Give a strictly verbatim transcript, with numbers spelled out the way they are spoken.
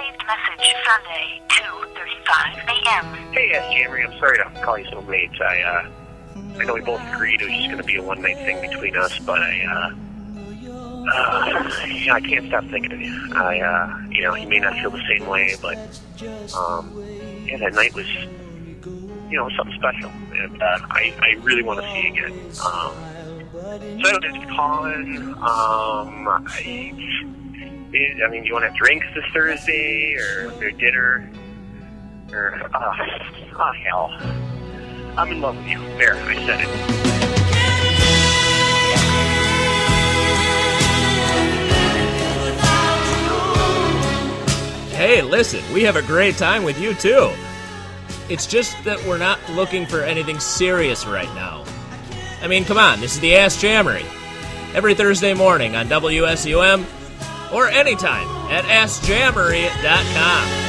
Saved message Sunday, two thirty-five a.m. Hey, yes, Jamie, I'm sorry to call you so late. I, uh, I know we both agreed it was just going to be a one-night thing between us, but I, uh, uh, yeah, I can't stop thinking of you. I, uh, you know, you may not feel the same way, but, um, yeah, that night was, you know, something special, and, uh, I, I really want to see you again. Um, so I don't know, just calling, um, I, I mean, do you want to have drinks this Thursday, or, or dinner, or, uh, oh, hell. I'm in love with you. There, I said it. Hey, listen, we have a great time with you, too. It's just that we're not looking for anything serious right now. I mean, come on, this is the Ask Jammery. Every Thursday morning on W S U M, or anytime at ask jammery dot com.